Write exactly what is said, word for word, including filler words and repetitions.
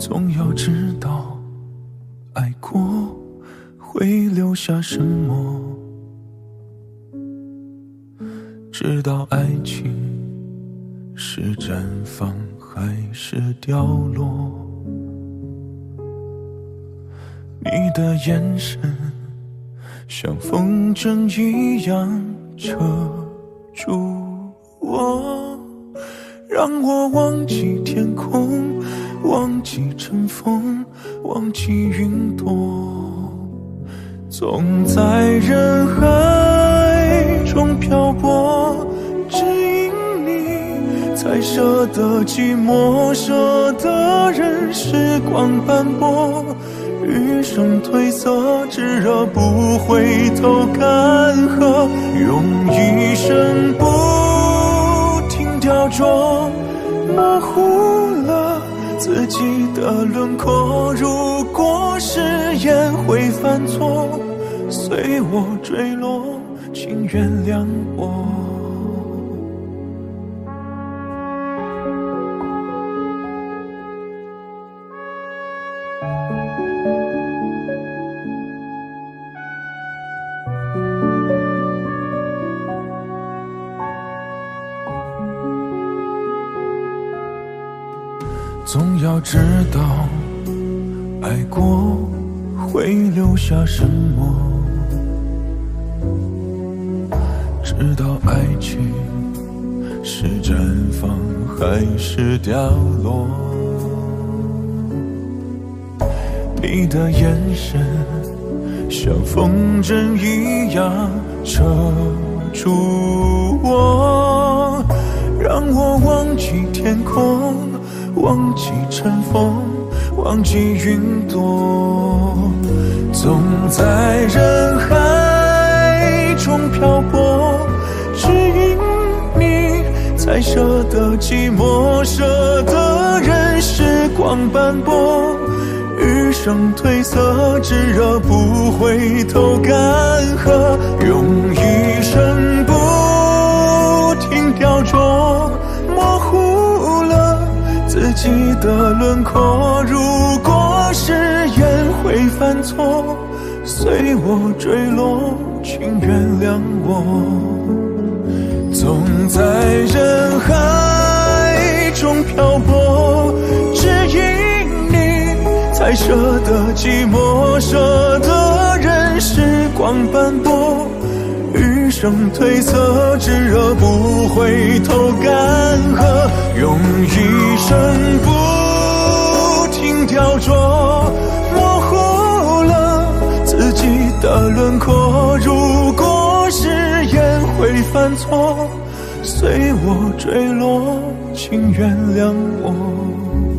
总要知道爱过会留下什么，知道爱情是绽放还是掉落。你的眼神像风筝一样扯住我，让我忘记天空，忘记尘封，忘记云朵，总在人海中漂泊，只因你才舍得寂寞，舍得任时光斑驳，余生褪色，炙热不回头干涸，用一生不停雕琢，模糊了自己的轮廓。如果誓言会犯错，随我坠落，请原谅我。总要知道爱过会留下什么，知道爱情是绽放还是掉落。你的眼神像风筝一样扯住我，让我忘记天空，忘记尘封，忘记云朵，总在人海中漂泊，只因你才舍得寂寞，舍得任时光斑驳，余生褪色，炙热不回头干涸，用一生不停雕琢，模糊了自己的轮廓。如果誓言会犯错，随我坠落，请原谅我。总在人海中漂泊，只因你才舍得寂寞，舍得任时光斑驳，余生褪色，炙热不回头干涸，用一生不停雕琢，模糊了自己的轮廓。如果誓言会犯错，随我坠落，请原谅我。